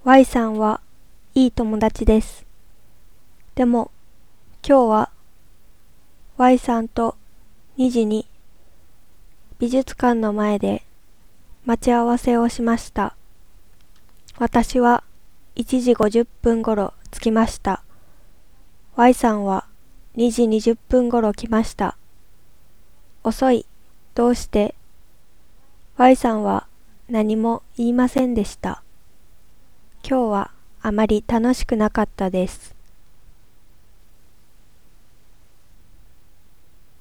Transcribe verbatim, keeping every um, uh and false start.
Y さんはいい友達です。でも今日は Y さんとにじに美術館の前で待ち合わせをしました。私はいちじごじゅっぷんごろ着きました。Y さんはにじにじゅっぷんごろ来ました。遅い、どうして？ Y さんは何も言いませんでした。今日はあまり楽しくなかったです。